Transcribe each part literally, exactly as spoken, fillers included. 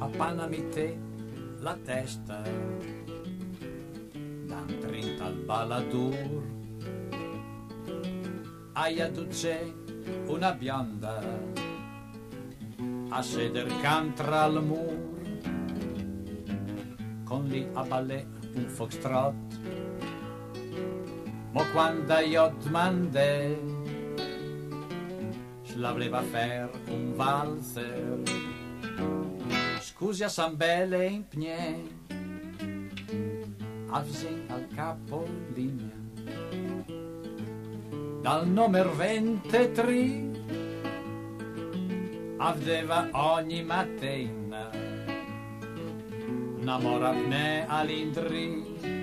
appannami te la testa, dan trenta al baladur, aia duce una bionda a seder cantra al mur, con lì a ballet un foxtrot, mo quando io domandè la voleva fer un valzer, scusi a San Bele in pnie, avsin al capo linea, dal numero ventitré, aveva ogni mattina, namoravne all'indri,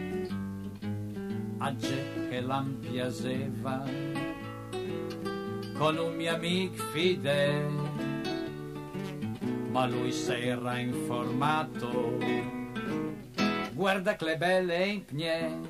agge che l'ampiaseva, con un mio amico fide, ma lui s'era informato, guarda che le belle in pnie.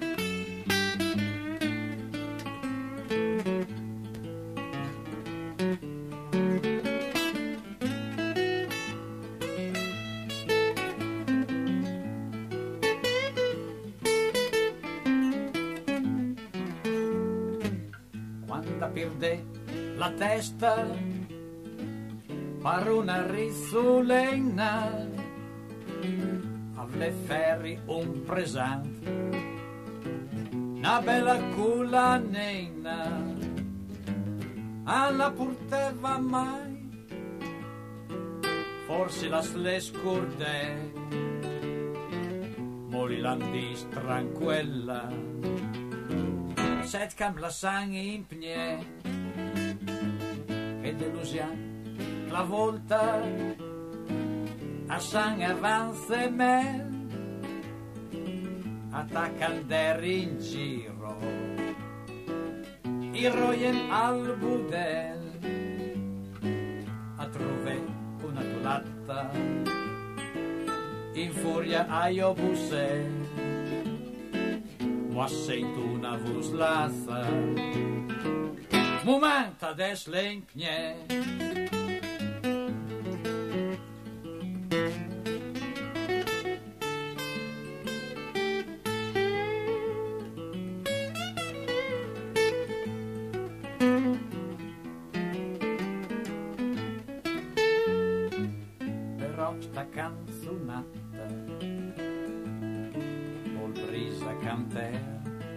Quando perde la testa per una risolena, avle ferri un presente, una bella culanena, alla porteva mai, forse la sle scurde, morilandis tranquilla, set cam la sang in pnie, e delusione la volta a sang avanza me, attaccan der in giro i roien al budel, a trove una tulatta in furia a io busse, mo sento una vuslazza, moment ades le in pnie. Però sta canzonata col brisa cantare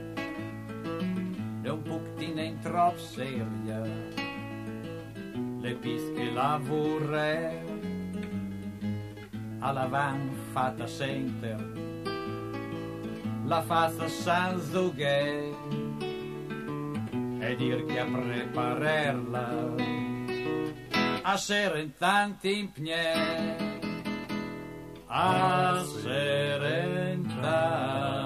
è un pochino troppo seria, le pische la vorrei alla van fatta senter la faccia senza gay e dir che a prepararla a sera in tanti in pnie, a sera in tanti